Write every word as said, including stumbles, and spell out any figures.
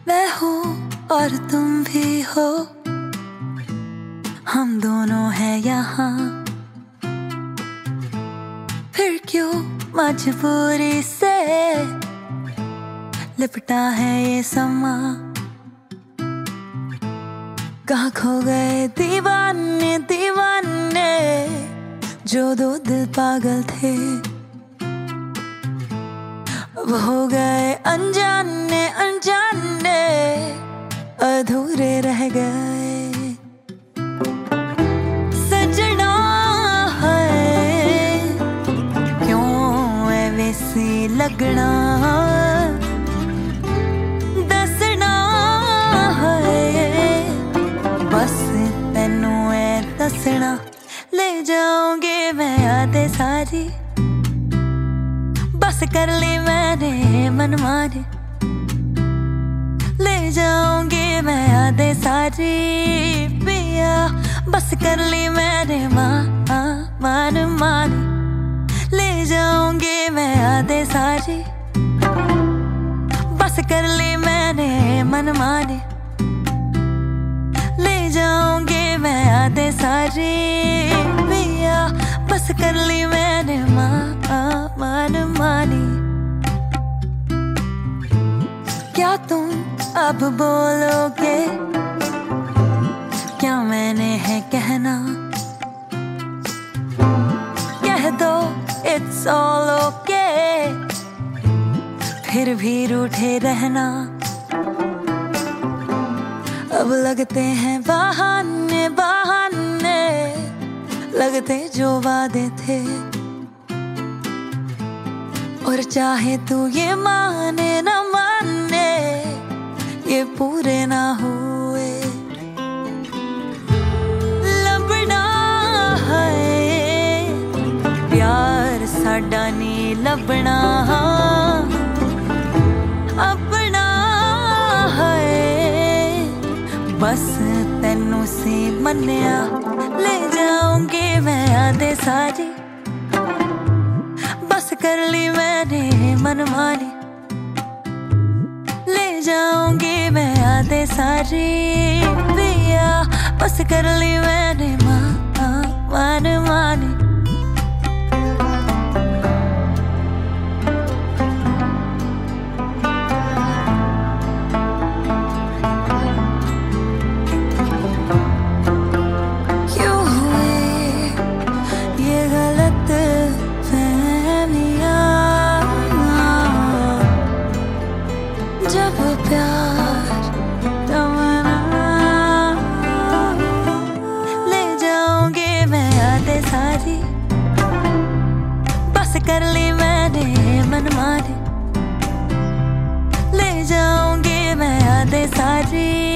मैं हूँ और तुम भी हो, हम दोनों हैं यहाँ, फिर क्यों मजबूरी से लिपटा है ये समा। कहाँ खो गए दीवाने दीवाने जो दो दिल पागल थे, अब हो गए अनजाने अनजाने अधूरे रह गए। सजना है क्यों है वैसी लगना, दसना है बस तेनू है दसना। ले जाऊंगी मैं यादें सारी, बस कर ली मैंने मनमानी। ले जाऊंगी मैं यादें सारी पिया, बस कर ली मैंने मान मानी। ले जाऊंगी मैं यादें सारी, बस कर ली मैंने मनमानी। ले जाऊंगी मैं यादें सारी पिया, बस कर ली मैंने मान मानी। क्या तुम अब बोलोगे क्या मैंने है कहना, कह दो इट्स ऑल ओके, फिर भी रूठे रहना। अब लगते हैं बहाने बहाने, लगते जो वादे थे, और चाहे तू ये माने न माने ये पूरे ना हुए। लबना है प्यार साडा नी लबना, अपना है बस तेनू सी मन्या। ले जाऊंगी मैं यादें सारी, बस कर ली मैंने मनमानी। ले जाऊंगी मैं यादें सारी पिया, बस कर ली मैंने मान मानी। जब प्यार तमन्ना, ले जाऊंगी मैं यादें सारी, बस कर ली मैंने मनमानी। ले जाऊंगी मैं यादें सारी